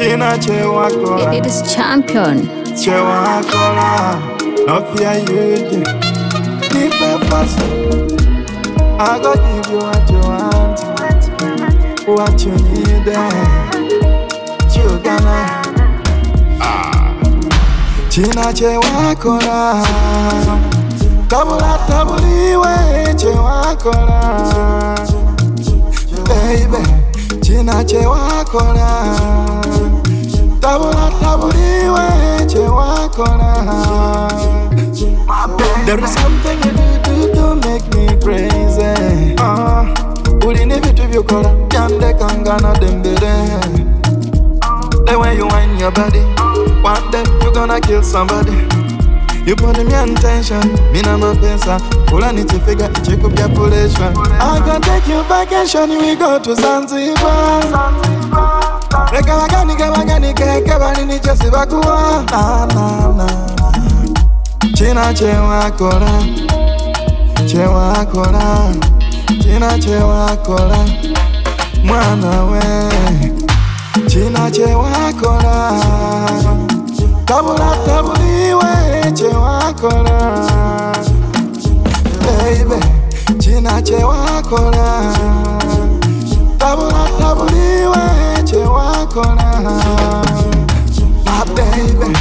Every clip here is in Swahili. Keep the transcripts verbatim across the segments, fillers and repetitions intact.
China chewakola. It is champion. Chewakola. No fear you. Keep it fast. I go give you what you want, what you need. You gonna ah. China chewakola. Tabula tabuliwe chewakola. Baby, China chewakola. Tabula tabuliwe chewakola. There is something you do to, to make me crazy. Ah, ulini vitu vyukola, yande kangana dembele. The way you wind your body, one day you gonna kill somebody. You put me on tension, me na mapesa. Ula nitifika ichiku bya population. I can take you vacation, we go to Zanzibar. Reka wagani ke wagani ke ke bali ni chesi bakuwa. Na na na. China chewakola, chewakola, China chewakola, mwana we. China chewakola, tabula tabuliwe chewakola. Baby, China chewakola, tabula tabuliwe chewakola. My baby.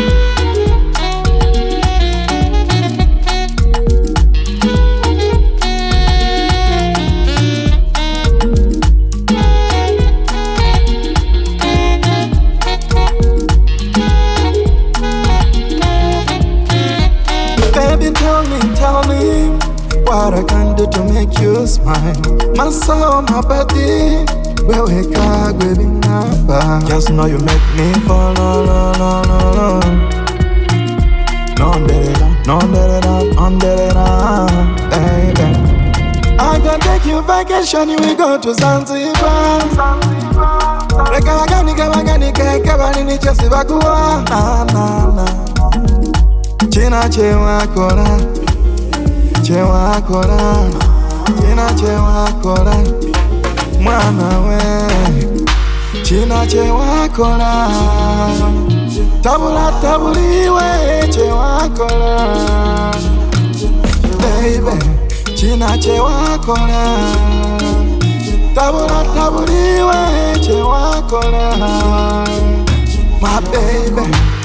Tell me, tell me what I can do to make you smile. My soul, my body, where we can go be number. Just know you make me fall, no, no, no, no, no. Non de da, non de da, non de da, baby. I can take you vacation, we go to Zanzibar. Reka wagani ke wagani ke ke bali ni chesi bakuwa. Na na na. China chewakola, chewakola, China chewakola, mwana we. China chewakola, tabula tabuliwe chewakola. Baby, China chewakola, tabula tabuliwe chewakola. My baby.